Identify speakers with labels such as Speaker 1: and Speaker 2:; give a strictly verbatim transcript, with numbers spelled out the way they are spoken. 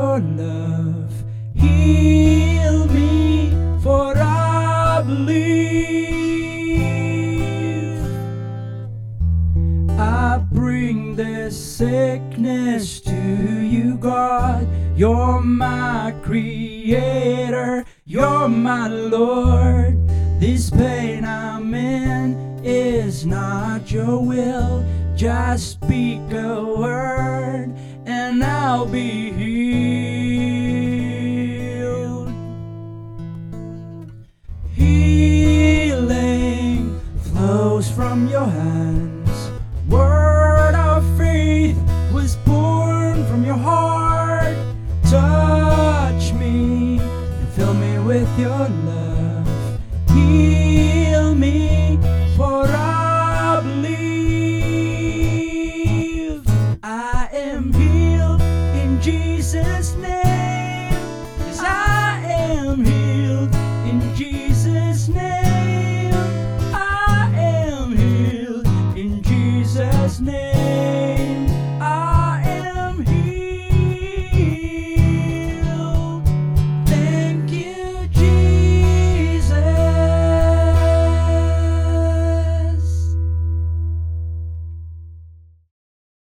Speaker 1: your love. Heal me, for I believe. I bring this sickness to you, God. You're my creator, you're my Lord. This pain I'm in is not your will. Just speak a word and I'll be healed.